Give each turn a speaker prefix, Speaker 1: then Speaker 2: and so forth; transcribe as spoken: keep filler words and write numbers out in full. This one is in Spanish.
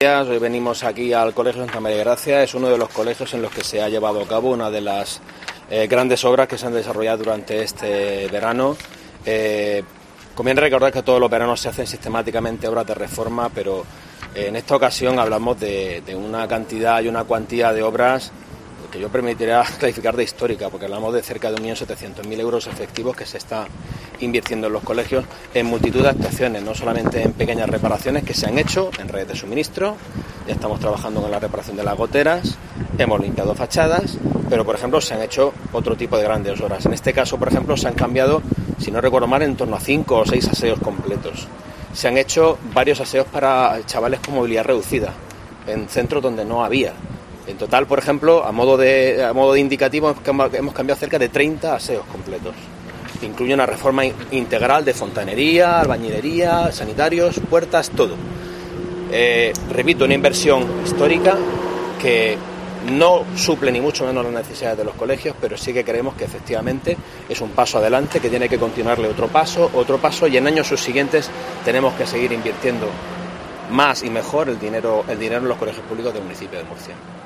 Speaker 1: Hoy venimos aquí al Colegio Santa María de Gracia. Es uno de los colegios en los que se ha llevado a cabo una de las eh, grandes obras que se han desarrollado durante este verano. Eh, conviene recordar que todos los veranos se hacen sistemáticamente obras de reforma, pero eh, en esta ocasión hablamos de, de una cantidad y una cuantía de obras que yo permitiría calificar de histórica, porque hablamos de cerca de un millón setecientos mil euros efectivos que se está invirtiendo en los colegios en multitud de actuaciones, no solamente en pequeñas reparaciones que se han hecho en redes de suministro. Ya estamos trabajando con la reparación de las goteras, hemos limpiado fachadas, pero por ejemplo se han hecho otro tipo de grandes obras. En este caso, por ejemplo, se han cambiado, si no recuerdo mal, en torno a cinco o seis aseos completos. Se han hecho varios aseos para chavales con movilidad reducida, en centros donde no había. En total, por ejemplo, a modo de, a modo de indicativo, hemos cambiado cerca de treinta aseos completos. Incluye una reforma integral de fontanería, albañilería, sanitarios, puertas, todo. Eh, repito, una inversión histórica que no suple ni mucho menos las necesidades de los colegios, pero sí que creemos que efectivamente es un paso adelante, que tiene que continuarle otro paso, otro paso, y en años subsiguientes tenemos que seguir invirtiendo más y mejor el dinero, el dinero en los colegios públicos del municipio de Murcia.